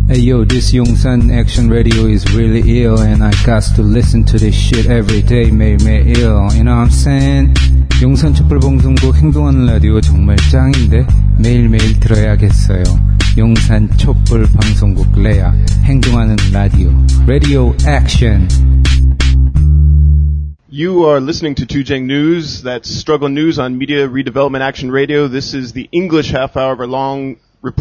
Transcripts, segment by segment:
Hey yo, this Yongsan Action Radio is really ill and I got to listen to this shit every day, 매일매일. You know what I'm saying? 용산 촛불방송국 행동하는 라디오 정말 짱인데 매일매일 들어야겠어요. 용산 촛불방송국 레아 행동하는 라디오 Radio Action. You are listening to Tujang News. That's Struggle News on Media Redevelopment Action Radio. This is the English half hour of our hour-long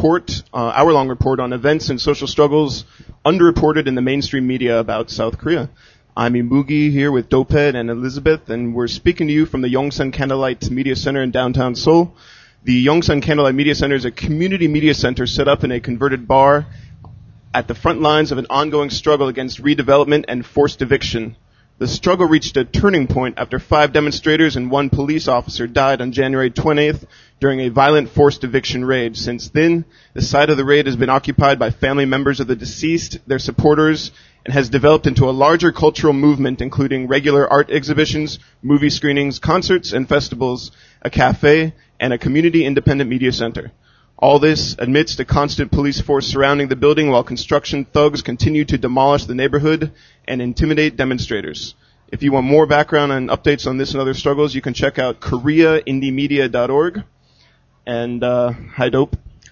report on events and social struggles underreported in the mainstream media about South Korea. I'm Imugi here with Doped and Elizabeth, and we're speaking to you from the Yongsan Candlelight Media Center in downtown Seoul. The Yongsan Candlelight Media Center is a community media center set up in a converted bar at the front lines of an ongoing struggle against redevelopment and forced eviction. The struggle reached a turning point after 5 demonstrators and 1 police officer died on January 20th during a violent forced eviction raid. Since then, the site of the raid has been occupied by family members of the deceased, their supporters, and has developed into a larger cultural movement including regular art exhibitions, movie screenings, concerts, and festivals, a cafe, and a community independent media center. All this amidst a constant police force surrounding the building while construction thugs continue to demolish the neighborhood and intimidate demonstrators. If you want more background and updates on this and other struggles, you can check out koreaindiemedia.org. And, hi, Dope.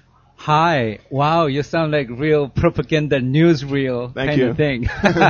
Hi. Wow, you sound like real propaganda newsreel kind of thing.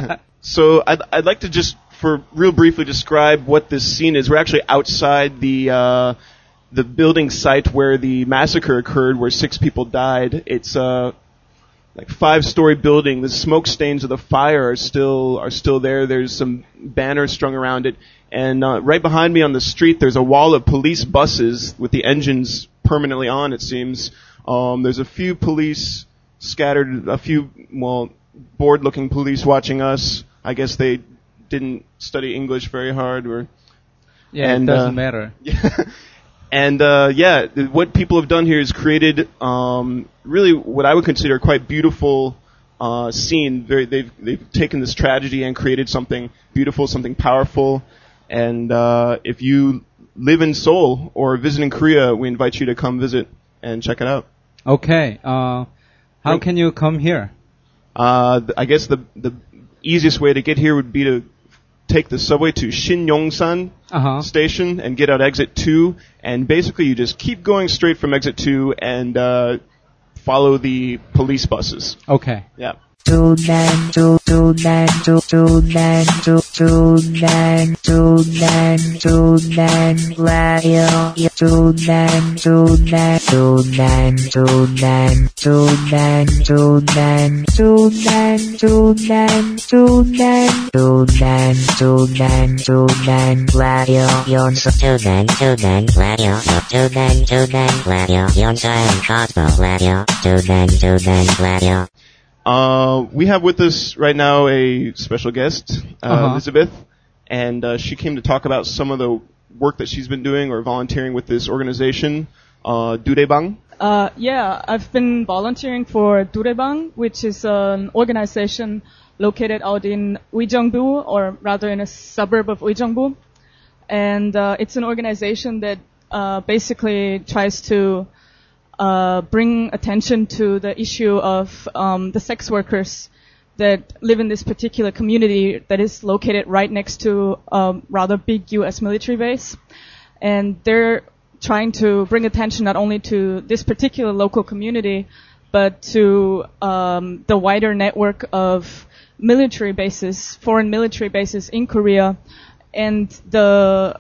So I'd like to just, for real briefly, describe what this scene is. We're actually outside the building site where the massacre occurred, where 6 people died. It's like 5-story building. The smoke stains of the fire are still there. There's some banners strung around it, and right behind me on the street, there's a wall of police buses with the engines permanently on. It seems there's a few police scattered, a few bored-looking police watching us. I guess they didn't study English very hard, it doesn't matter. And, what people have done here is created, really what I would consider quite beautiful, scene. They've taken this tragedy and created something beautiful, something powerful. And, if you live in Seoul or visit in Korea, we invite you to come visit and check it out. Okay. How can you come here? I guess the easiest way to get here would be to take the subway to Shin-Yongsan station and get out exit 2, and basically you just keep going straight from exit 2 and follow the police buses. Okay. Yeah. We have with us right now a special guest, Elizabeth, and she came to talk about some of the work that she's been doing or volunteering with this organization, Durebang. Yeah, I've been volunteering for Durebang, which is an organization located out in Uijeongbu, or rather in a suburb of Uijeongbu. And it's an organization that basically tries to bring attention to the issue of the sex workers that live in this particular community that is located right next to a rather big U.S. military base. And they're trying to bring attention not only to this particular local community, but to the wider network of military bases, foreign military bases in Korea, and the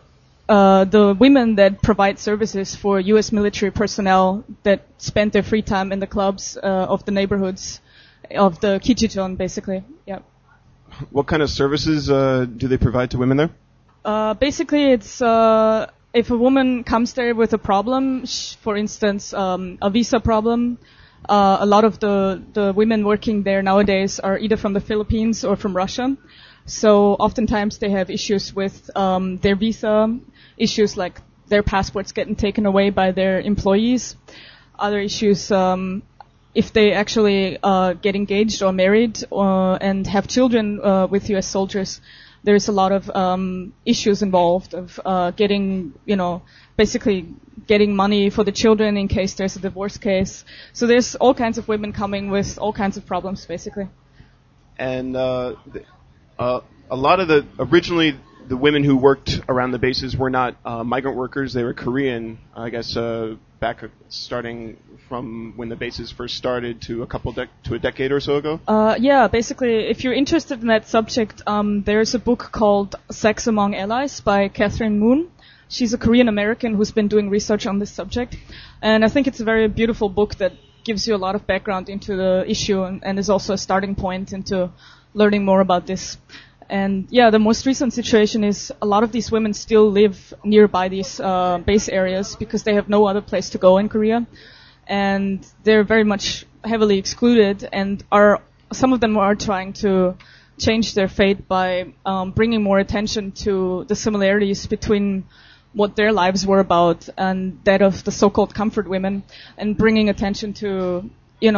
women that provide services for U.S. military personnel that spend their free time in the clubs of the neighborhoods of the Kichijeon, basically. Yeah. What kind of services do they provide to women there? Basically, it's if a woman comes there with a problem, for instance, a visa problem. A lot of the women working there nowadays are either from the Philippines or from Russia. So oftentimes they have issues with their visa, issues like their passports getting taken away by their employees, other issues if they actually get engaged or married and have children with U.S. soldiers, there's a lot of issues involved of basically getting money for the children in case there's a divorce case. So there's all kinds of women coming with all kinds of problems, basically. And a lot of originally the women who worked around the bases were not migrant workers. They were Korean, I guess, back starting from when the bases first started to a decade or so ago. Yeah, basically, if you're interested in that subject, there's a book called Sex Among Allies by Catherine Moon. She's a Korean American who's been doing research on this subject. And I think it's a very beautiful book that gives you a lot of background into the issue and is also a starting point into learning more about this. And yeah, the most recent situation is a lot of these women still live nearby these base areas because they have no other place to go in Korea. And they're very much heavily excluded, and some of them are trying to change their fate by bringing more attention to the similarities between what their lives were about and that of the so-called comfort women, and bringing attention to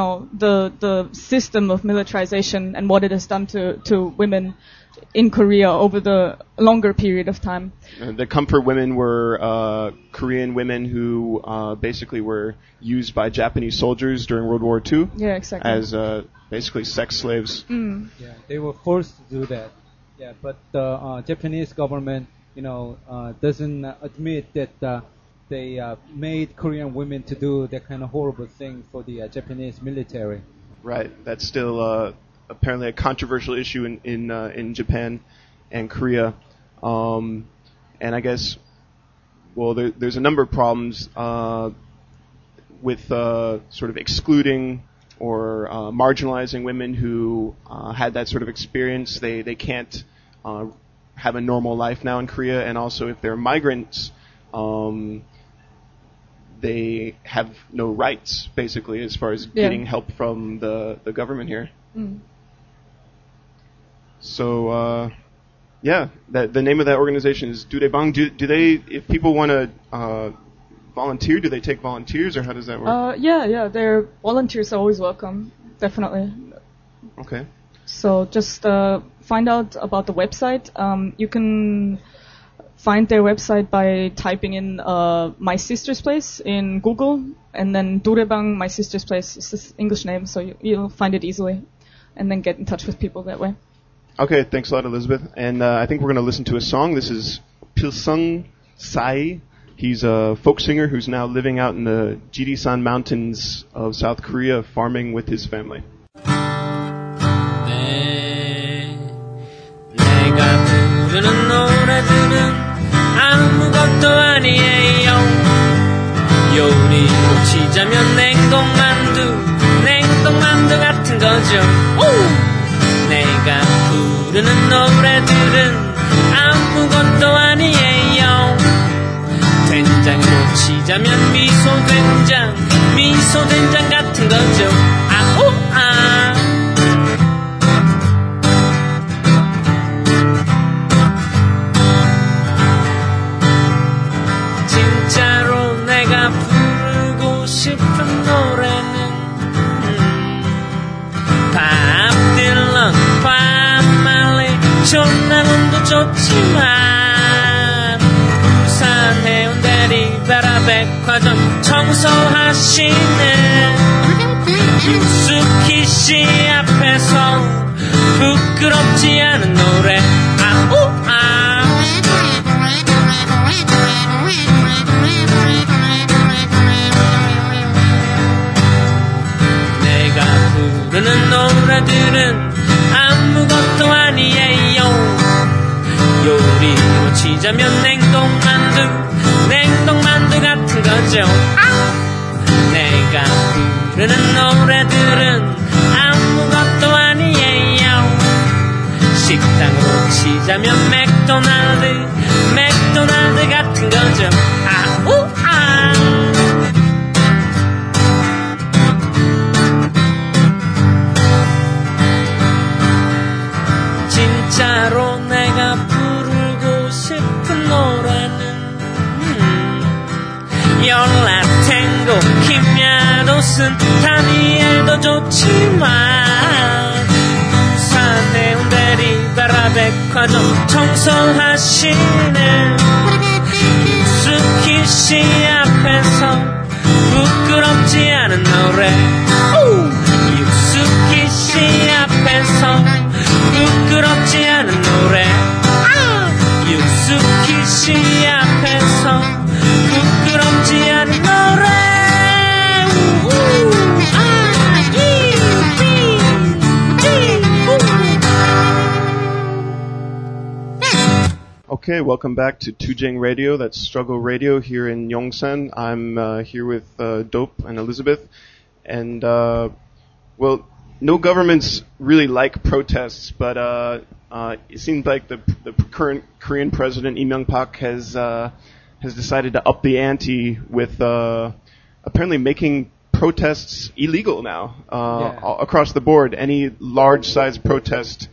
the system of militarization and what it has done to women in Korea over the longer period of time. The comfort women were Korean women who basically were used by Japanese soldiers during World War II. Yeah, exactly. As basically sex slaves. Yeah, they were forced to do that. Yeah, but the Japanese government, doesn't admit that they made Korean women to do that kind of horrible thing for the Japanese military. Right. That's still apparently a controversial issue in Japan and Korea. And I guess, there's a number of problems with sort of excluding or marginalizing women who had that sort of experience. They can't have a normal life now in Korea, and also if they're migrants, they have no rights, basically, as far as getting help from the government here. Mm. So, the name of that organization is Durebang. Do they, if people want to volunteer, do they take volunteers, or how does that work? Yeah, their volunteers are always welcome, definitely. Okay. So just find out about the website. You can find their website by typing in My Sister's Place in Google, and then Durebang, My Sister's Place is this English name, so you'll find it easily, and then get in touch with people that way. Okay, thanks a lot, Elizabeth. And I think we're going to listen to a song. This is Pilsung Sai. He's a folk singer who's now living out in the Jirisan Mountains of South Korea, farming with his family. 내가 부르는 노래들은 아무것도 아니에요. 요리로 치자면 냉동만두 같은 거죠. 내가 부르는 노래들은 아무것도 아니에요. 된장으로 치자면 미소된장 같은 거죠. 진짜로 내가 부르고 싶은 노래는 밥 딜런, 밥 말리, 전남도 좋지만 부산 해운대 리베라 백화점 청소하시는 유스키씨 앞에서 부끄럽지 않은 노래 내가 부르는 노래들은 아무것도 아니에요. 요리로 치자면 냉동만두 같은 거죠. 내가 부르는 노래들은 아무것도 아니에요. 식당으로 치자면 맥도날드 같은 거죠. 진짜로 내가 부르고 싶은 노래는 열라탱고, 김야도슨, 다니엘도 좋지만 부산 해운대 리베라 백화점 백화점 청소하시네. 유스키 씨 앞에서 부끄럽지 않은 노래. 유스키 씨 앞에서 부끄럽지 않은 노래. 유스키 씨 앞에서 부끄럽지 않은 노래. Okay, welcome back to Tujang Radio. That's Struggle Radio here in Yongsan. I'm here with Dope and Elizabeth. And, well, no governments really like protests, but it seems like the current Korean president, Lee Myung-pak, has decided to up the ante with apparently making protests illegal now across the board. Any large-sized protest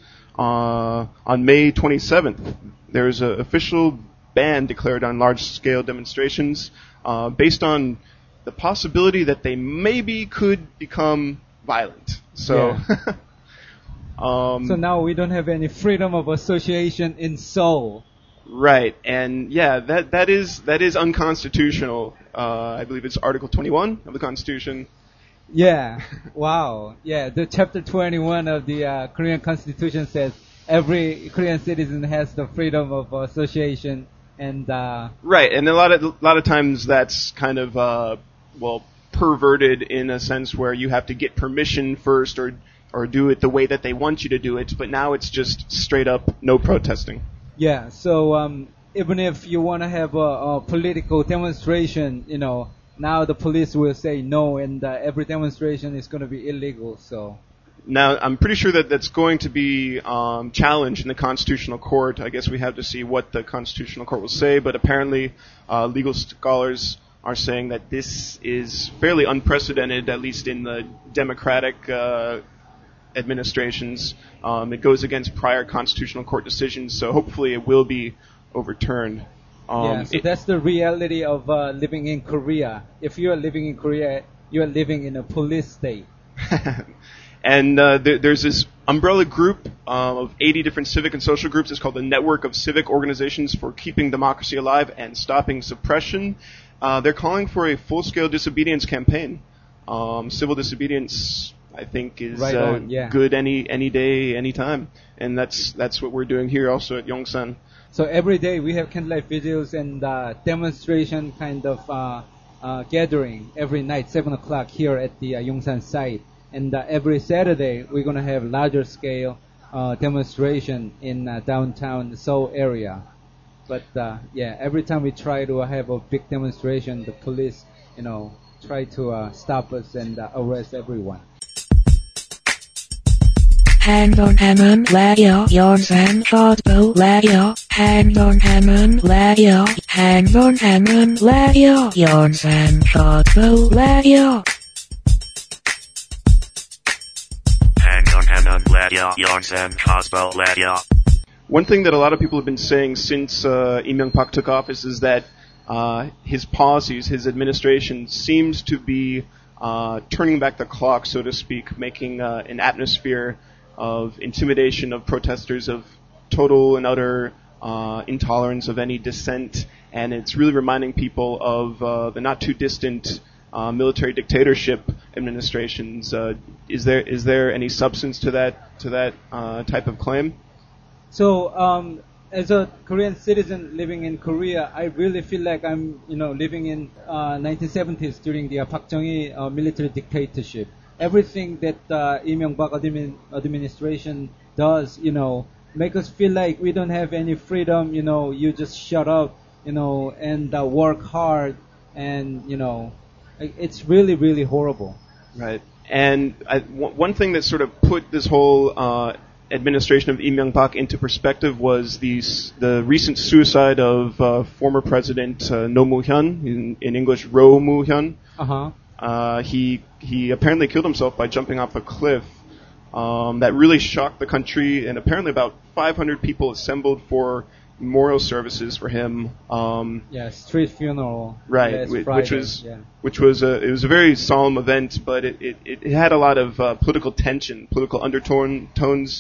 on May 27th. There's an official ban declared on large-scale demonstrations based on the possibility that they maybe could become violent. So, so now we don't have any freedom of association in Seoul. Right, and yeah, that is unconstitutional. I believe it's Article 21 of the Constitution. Yeah, wow. Yeah, the Chapter 21 of the Korean Constitution says every Korean citizen has the freedom of association, and right, and a lot of times that's kind of perverted in a sense where you have to get permission first or do it the way that they want you to do it. But now it's just straight up no protesting. Yeah, so even if you want to have a political demonstration, now the police will say no, and every demonstration is going to be illegal. So. Now, I'm pretty sure that that's going to be challenged in the Constitutional Court. I guess we have to see what the Constitutional Court will say, but apparently legal scholars are saying that this is fairly unprecedented, at least in the democratic administrations. It goes against prior Constitutional Court decisions, so hopefully it will be overturned. So that's the reality of living in Korea. If you are living in Korea, you are living in a police state. And there's this umbrella group of 80 different civic and social groups. It's called the Network of Civic Organizations for Keeping Democracy Alive and Stopping Suppression. They're calling for a full-scale disobedience campaign. Civil disobedience, I think, is good any day, any time. And that's what we're doing here also at Yongsan. So every day we have candlelight videos and demonstration kind of gathering every night, 7 o'clock here at the Yongsan site. And every Saturday, we're going to have larger scale demonstration in downtown Seoul area. But every time we try to have a big demonstration, the police, try to stop us and arrest everyone. 행동하는 라디오 연산 컷도 라디오 행동하는 라디오 행동하는 라디오 연산 컷도 라디오 One thing that a lot of people have been saying since Lee Myung-pak took office is that his policies, his administration seems to be turning back the clock, so to speak, making an atmosphere of intimidation of protesters, of total and utter intolerance of any dissent, and it's really reminding people of the not too distant military dictatorship administrations. Is there any substance to that type of claim? So, as a Korean citizen living in Korea, I really feel like I'm, living in 1970s during the Park Chung-hee military dictatorship. Everything that Lee Myung-pak administration does, make us feel like we don't have any freedom. You just shut up, and work hard, and it's really, really horrible. Right. And one thing that sort of put this whole administration of Lee Myung-pak into perspective was the recent suicide of former President No Moo-hyun, in English, Roh Moo-hyun. Uh-huh. He apparently killed himself by jumping off a cliff. That really shocked the country, and apparently about 500 people assembled for memorial services for him. Street funeral. Right, which was a very solemn event, but it had a lot of political tension, political undertones.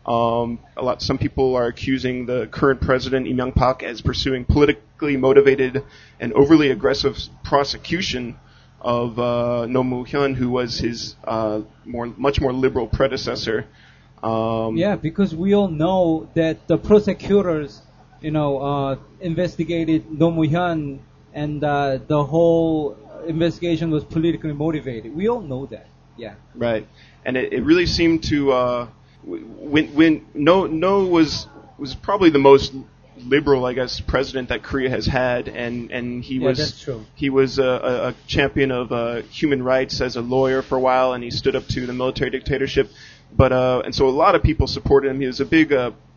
Some people are accusing the current president, Lee Myung-pak, as pursuing politically motivated and overly aggressive prosecution of Roh Moo-hyun, who was his much more liberal predecessor. Because we all know that the prosecutors, investigated Roh Moo-hyun, and the whole investigation was politically motivated. We all know that. Yeah. Right. And it really seemed to when No was probably the most liberal, I guess, president that Korea has had, and he was that's true. He was a champion of human rights as a lawyer for a while, and he stood up to the military dictatorship. But and so a lot of people supported him. He was a big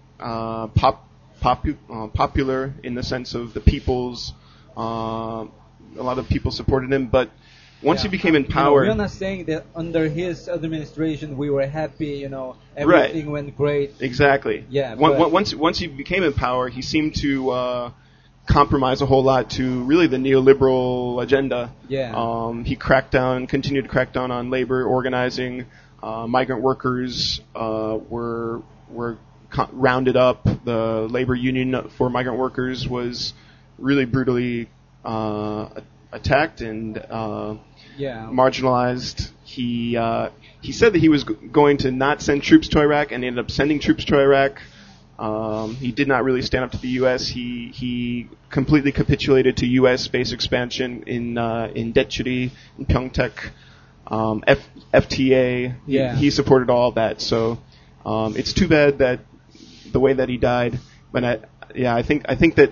popular in the sense of the people's. A lot of people supported him, but once he became in power, we're not saying that under his administration we were happy. Everything went great. Exactly. Yeah. Once he became in power, he seemed to compromise a whole lot to really the neoliberal agenda. Yeah. He continued to crack down on labor organizing. Migrant workers were rounded up. The labor union for migrant workers was really brutally attacked and marginalized. He said that he was going to not send troops to Iraq, and ended up sending troops to Iraq. He did not really stand up to the U.S. He completely capitulated to U.S. base expansion in Daecheori, in Pyeongtaek, FTA. He supported all of that. So it's too bad that the way that he died. But I think that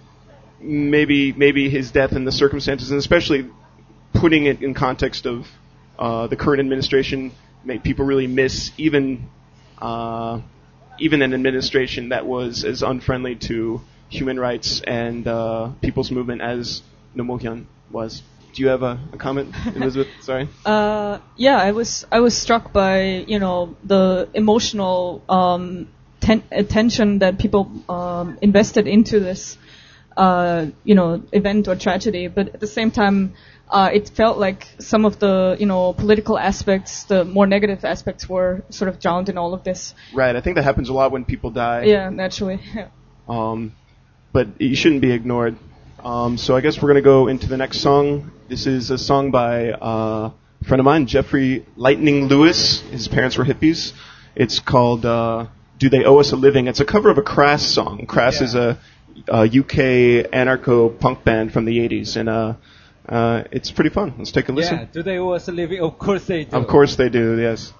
maybe his death and the circumstances, and especially putting it in context of the current administration, make people really miss even an administration that was as unfriendly to human rights and people's movement as Roh Moo-hyun was. Do you have a comment, Elizabeth? Sorry. I was struck by the emotional attention that people invested into this event or tragedy, but at the same time, it felt like some of the, political aspects, the more negative aspects, were sort of drowned in all of this. Right. I think that happens a lot when people die. Yeah, naturally. But it shouldn't be ignored. So I guess we're going to go into the next song. This is a song by a friend of mine, Jeffrey Lightning Lewis. His parents were hippies. It's called Do They Owe Us a Living? It's a cover of a Crass song. Crass is a UK anarcho-punk band from the 80s, and it's pretty fun. Let's take a listen. Yeah, do they owe us a living? Of course they do. Of course they do, yes.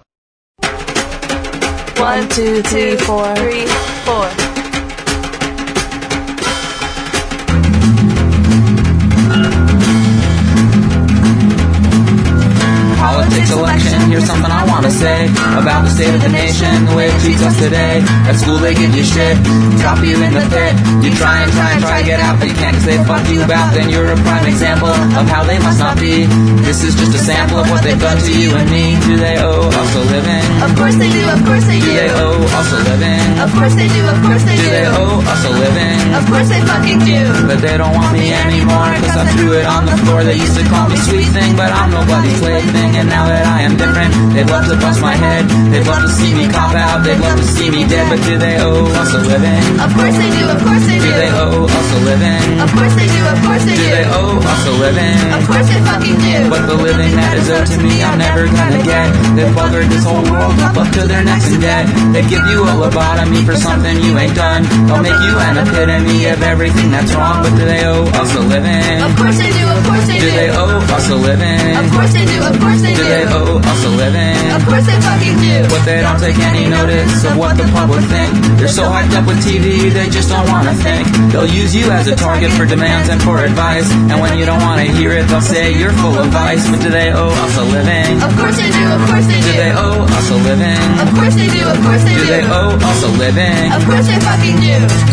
1, 2, 3, 4. 3, 4. Politics, election, here's something I want to say about the state of the nation, the way it treats us today. At school they give you shit, drop you in the pit. You try to get out, but you can't, cause they fuck you about. Then you're a prime example of how they must not be. This is just a sample of what they've done to you and me. Do they owe us a living? Of course they do, of course they do. Do they owe us a living? Of course they do, of course they do. Do they owe us a living? Of course they fucking do. But they don't want me anymore, cause I threw it on the floor. They used to call me sweet thing, but I'm nobody's plaything. And now that I am different, they'd love to bust my head. They'd love to see me cop out. They'd love to see me dead. But do they owe us a living? Of course they do, of course they do. Do they owe us a living? Of course they do, of course they do. Do they owe us a living? Of course they fucking do. But the living that is owed to me, I'm never gonna get. They've buggered this whole world up to their necks in debt. They give you a lobotomy for something you ain't done. They'll make you an epitome of everything that's wrong. But do they owe us a living? Of course they do, of course they do. Do they owe us a living? Of course they do, of course they do. Do they owe us a living? Of course they fucking do. But they don't take any notice of what the public think. They're so hyped up with TV, they just don't wanna think. They'll use you as a target for demands and for advice. And when you don't wanna hear it, they'll say you're full of vice. But do they owe us a living? Of course they do, of course they do. Do they owe us a living? Of course they do, of course they do. Do they owe us a living? Of course they fucking do.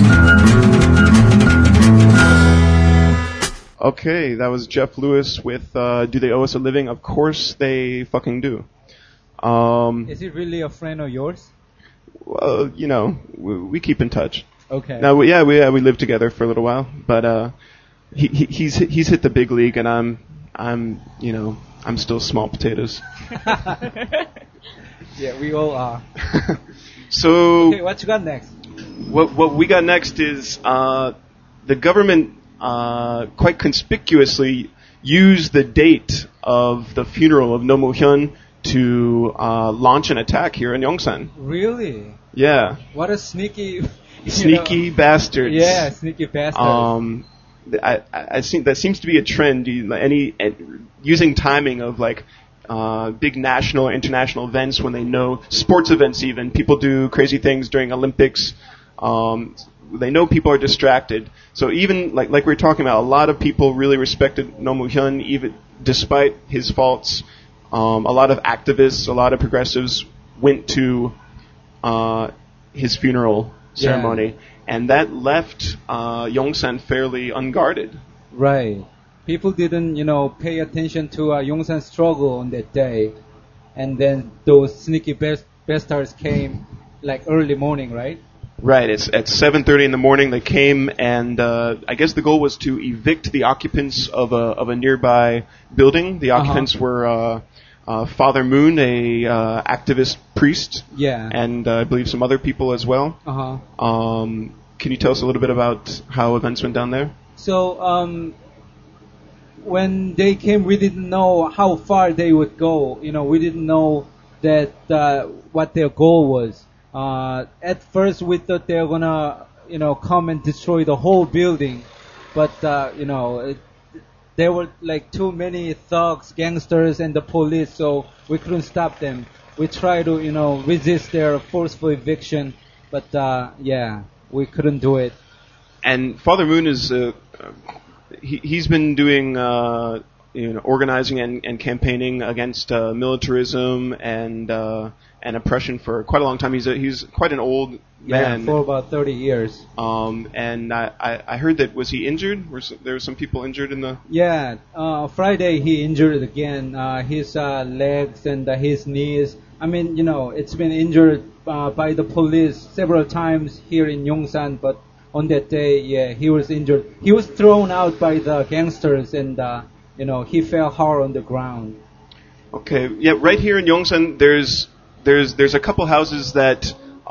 Okay, that was Jeff Lewis with Do They Owe Us a Living? Of course they fucking do. Is he really a friend of yours? Well, we keep in touch. Okay. Now, we lived together for a little while, but he's hit the big league, and I'm still small potatoes. Yeah, we all are. So Okay, what you got next? what we got next is the government quite conspicuously used the date of the funeral of Roh Moo-hyun to launch an attack here in Yongsan. Really? Yeah, What a sneaky, sneaky bastards. Yeah, sneaky bastard. I think that seems to be a trend. Using timing of like big national, international events when they know sports events. Even people do crazy things during Olympics. They know people are distracted. So even like we were talking about, a lot of people really respected Roh Moo-hyun even despite his faults. A lot of activists, a lot of progressives went to his funeral ceremony, and that left Yongsan fairly unguarded. Right. People didn't, pay attention to Yongsan's struggle on that day, and then those sneaky bastards came like early morning, right? Right. It's at 7:30 in the morning. They came, and I guess the goal was to evict the occupants of a nearby building. The occupants were Father Moon, a activist priest, and I believe some other people as well. Can you tell us a little bit about how events went down there? So when they came, we didn't know how far they would go. We didn't know that what their goal was. At first, we thought they were gonna, come and destroy the whole building, but there were like too many thugs, gangsters, and the police, so we couldn't stop them. We tried to, resist their forceful eviction, but we couldn't do it. And Father Moon is he's been doing organizing and campaigning against militarism and oppression for quite a long time. He's quite an old man. For about 30 years. And I heard that, was he injured? There were some people injured in the... Yeah, Friday he injured again, his legs and his knees. I mean, it's been injured by the police several times here in Yongsan, but on that day, he was injured. He was thrown out by the gangsters, and he fell hard on the ground. Okay, yeah, right here in Yongsan, there's a couple houses that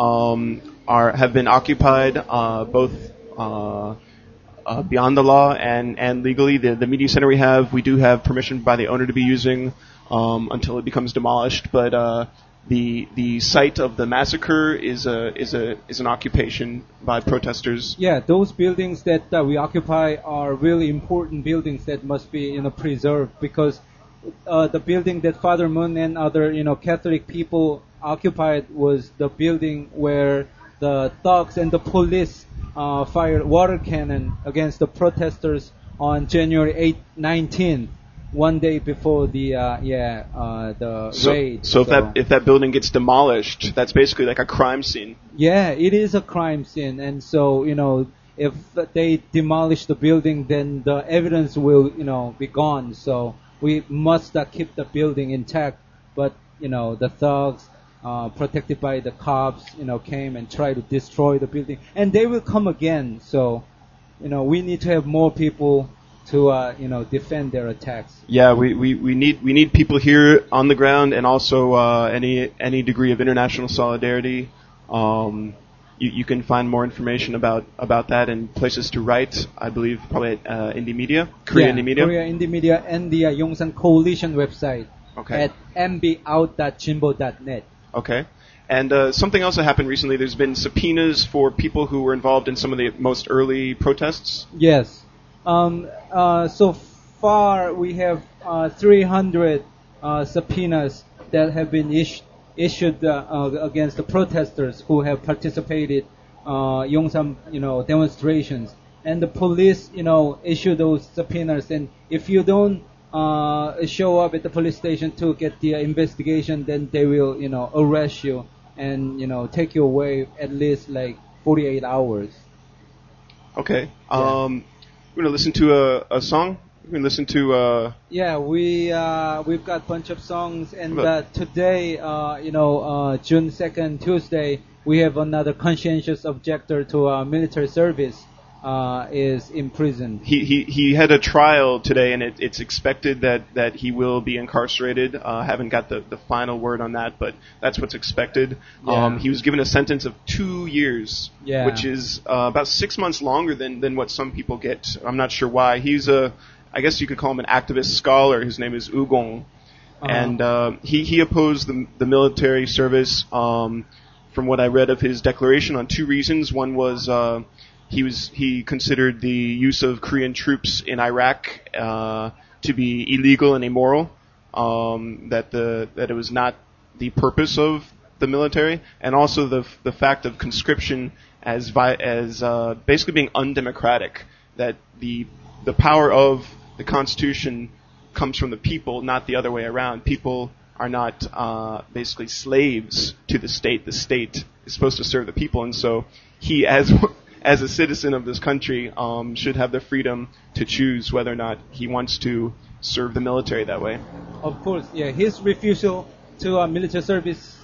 have been occupied, both beyond the law and legally. The media center we do have permission by the owner to be using until it becomes demolished. But the site of the massacre is an occupation by protesters. Yeah, those buildings that we occupy are really important buildings that must be preserved, because the building that Father Moon and other Catholic people occupied was the building where the thugs and the police fired water cannon against the protesters on January 19th, one day before the raid. So if that building gets demolished, that's basically like a crime scene. Yeah, it is a crime scene, and so if they demolish the building, then the evidence will be gone. So we must keep the building intact. But the thugs, protected by the cops, came and tried to destroy the building, and they will come again. So we need to have more people to defend their attacks. Yeah, we need people here on the ground, and also any degree of international solidarity. You can find more information about that and places to write, I believe, probably at Indie Media, Korea Indie Media. Korea Indie Media, and the Yongsan Coalition website at mbout.jinbo.net. Okay. And something else that happened recently, there's been subpoenas for people who were involved in some of the most early protests. Yes. So far, we have 300 subpoenas that have been issued against the protesters who have participated Yongsan, demonstrations. And the police, issue those subpoenas. And if you don't show up at the police station to get the investigation, then they will, arrest you and, take you away at least like 48 hours. Okay. We're going to listen to a song. We're going to listen to... we've got a bunch of songs, and today, June 2nd, Tuesday, we have another conscientious objector to military service. is imprisoned. He had a trial today, and it's expected that he will be incarcerated. Haven't got the final word on that, but that's what's expected. Yeah. He was given a sentence of 2 years, Yeah. which is about 6 months longer than what some people get. I'm not sure why. He's I guess you could call him an activist scholar. His name is Ugong. And he opposed the military service, from what I read of his declaration, on 2 reasons. One was he considered the use of Korean troops in Iraq to be illegal and immoral, that it was not the purpose of the military, and also the fact of conscription as basically being undemocratic, that the power of the Constitution comes from the people, not the other way around. People are not basically slaves to the state. The state is supposed to serve the people, and so he, as a citizen of this country, should have the freedom to choose whether or not he wants to serve the military that way. Of course, yeah. His refusal to military service,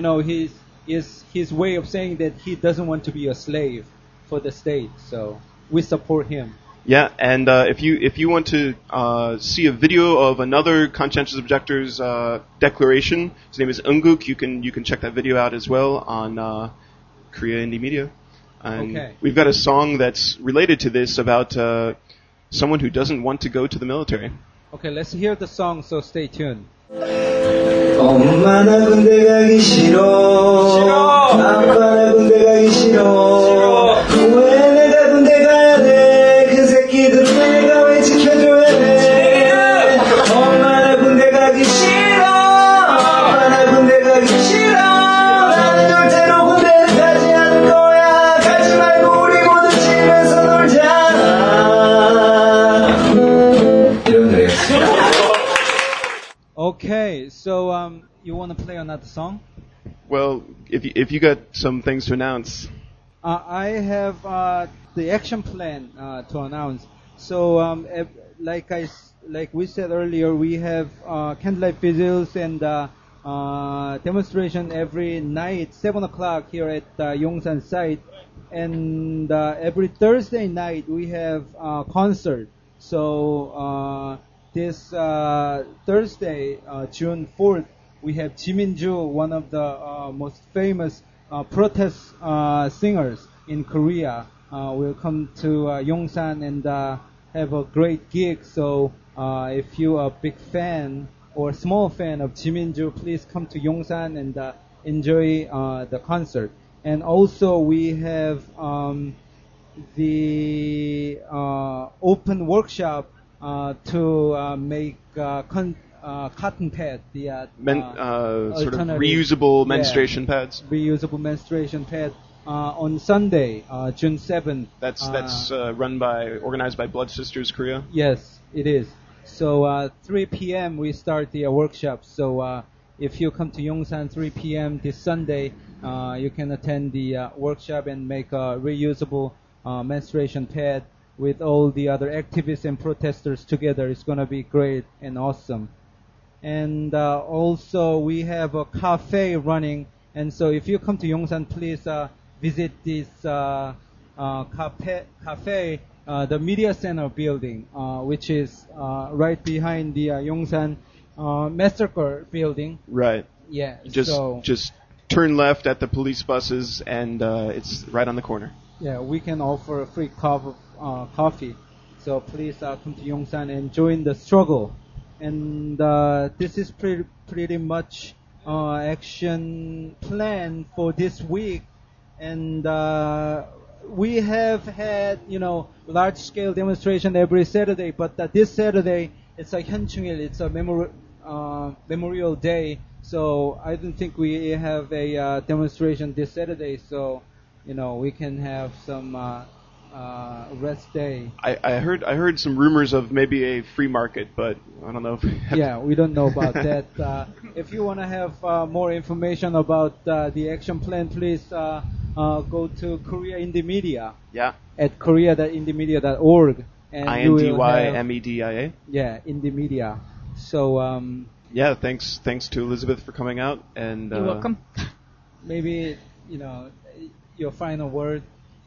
his way of saying that he doesn't want to be a slave for the state. So we support him. Yeah, and if you want to see a video of another conscientious objector's declaration, his name is Eunguk. You can check that video out as well on Korea Indie Media. And Okay. we've got a song that's related to this about someone who doesn't want to go to the military. Okay, let's hear the song. So stay tuned. 엄마 나 군대 가기 싫어 아빠 나 군대 가기 싫어 왜 내가 군대 가야 돼 그 새끼들 내가 왜 지켜줘야 돼 엄마 나 군대 가기 싫어 아빠 나 군대 가기 싫어 나는 절대로 군대를 가지 않을 거야 가지 말고 우리 모두 집에서 놀자 이런 노래였습니다. Okay, so you want to play another song? Well, if you got some things to announce. I have the action plan to announce. So, like we said earlier, we have candlelight vigils and demonstration every night, 7 o'clock here at Yongsan site, and every Thursday night we have concert. So this Thursday, June 4th, we have Jiminju, one of the most famous protest singers in Korea, will come to Yongsan and have a great gig. So if you are a big fan or small fan of Jiminju, please come to Yongsan and enjoy the concert. And also we have the open workshop to make cotton pad, the Sort of alternative- reusable menstruation pads. reusable menstruation pad on Sunday, June 7th. That's organized by Blood Sisters Korea. Yes, it is. So 3 p.m. we start the workshop. So if you come to Yongsan 3 p.m. this Sunday, you can attend the workshop and make a reusable menstruation pad with all the other activists and protesters together. It's going to be great and awesome. And also we have a cafe running. And so if you come to Yongsan, please visit this cafe, the Media Center building, which is right behind the Yongsan Mastercard building. Right. Yeah. Just turn left at the police buses, and it's right on the corner. Yeah, we can offer a free cup of coffee. So please come to Yongsan and join the struggle. And this is pretty much action plan for this week. And we have had, large scale demonstration every Saturday, but this Saturday it's a Hyunchungil, it's a Memorial Day. So I don't think we have a demonstration this Saturday. So we can have some rest day. I heard some rumors of maybe a free market, but I don't know. Yeah, we don't know about that. If you want to have more information about the action plan, please go to Korea Indie Media. Yeah. At korea.indiemedia.org. And INDYMEDIA. Yeah, Indie Media. So yeah, thanks to Elizabeth for coming out, and You're welcome. maybe your final word.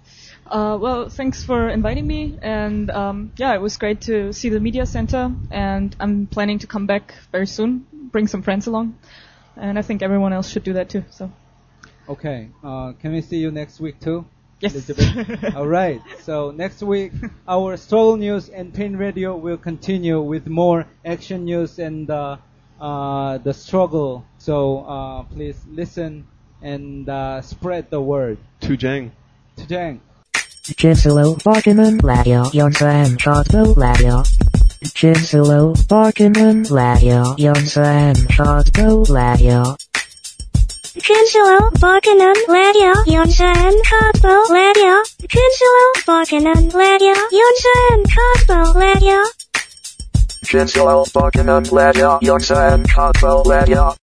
Well, thanks for inviting me, and yeah, it was great to see the media center, and I'm planning to come back very soon, bring some friends along, and I think everyone else should do that too. So. Okay, can we see you next week too? Yes. Elizabeth? All right. So next week, our Struggle News and Pain Radio will continue with more action news and the struggle. So please listen and spread the word. Tujang. Tujang. Chiselo Barkiman Radio Yonsan Shotbo Radio. Chiselo Barkiman Radio Yonsan Shotbo Radio. Chiselo Barkiman Radio Yonsan Shotbo Radio. Chiselo Barkiman Radio Yonsan Shotbo Radio. Chiselo Barkiman Radio Yonsan Shotbo Radio.